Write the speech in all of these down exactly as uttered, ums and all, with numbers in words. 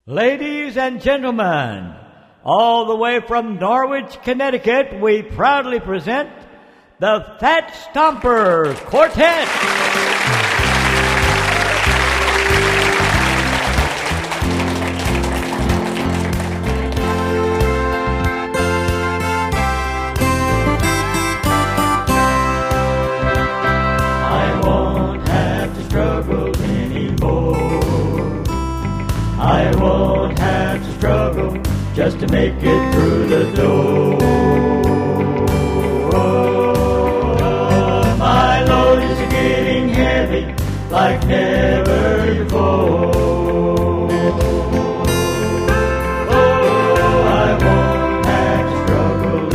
Ladies and gentlemen, all the way from Norwich, Connecticut, we proudly present the Fat Stompers Quartet. I won't have to struggle just to make it through the door. My load is getting heavy like never before. Oh, I won't have to struggle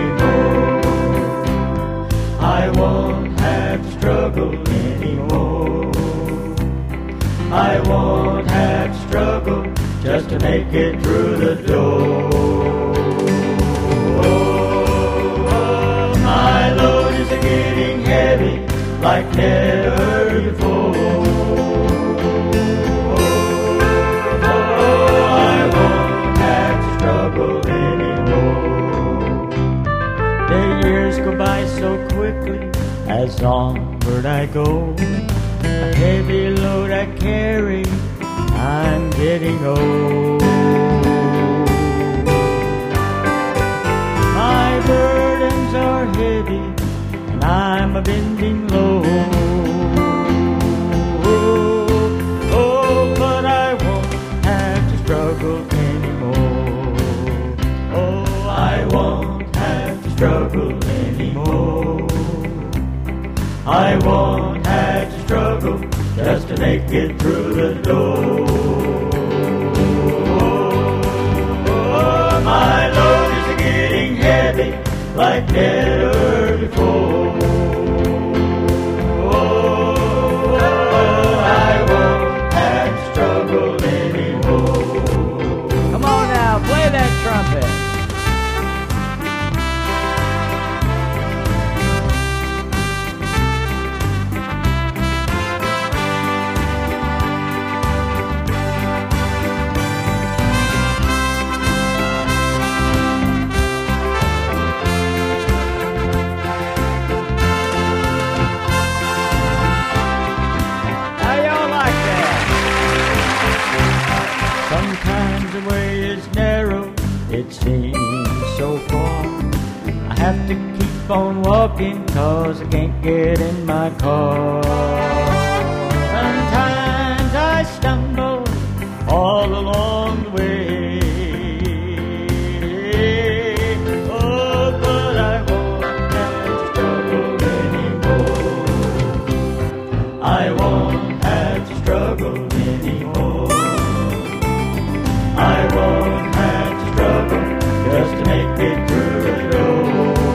anymore. I won't have to struggle anymore. I won't have to struggle just to make it through the door. Oh, my load is getting heavy like never before. Oh, I won't have to struggle anymore. The years go by so quickly as onward I go. A heavy load I carry, I'm getting old. My burdens are heavy, and I'm a bending low. Oh, but I won't have to struggle anymore. Oh, I won't have to struggle anymore. I won't have to struggle just to make it through the door. Oh, my load is getting heavy like never before. Oh, I won't have to struggle anymore. Come on now, play that trumpet. Sometimes the way is narrow, it seems so far. I have to keep on walking cause I can't get in my car. Sometimes I stumble all along the way. Oh, but I won't have to struggle anymore. I won't have to struggle anymore. I won't have to struggle just to make it through the door.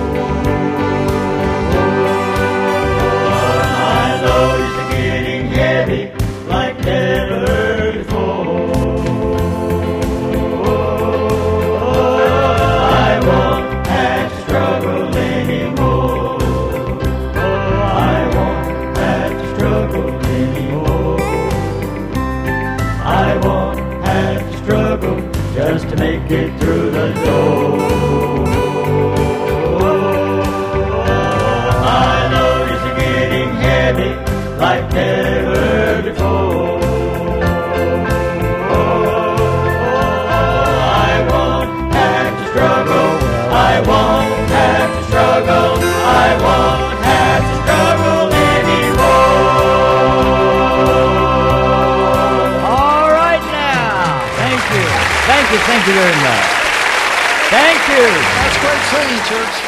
My load is getting heavy like never before. I won't have to struggle anymore. Oh, I won't have to struggle anymore. I won't have to struggle just to make it through the door. My load is getting heavy like never before. I won't have to struggle. I won't have to struggle. I won't have to struggle Thank you, thank you very much. Thank you. That's great singing, church.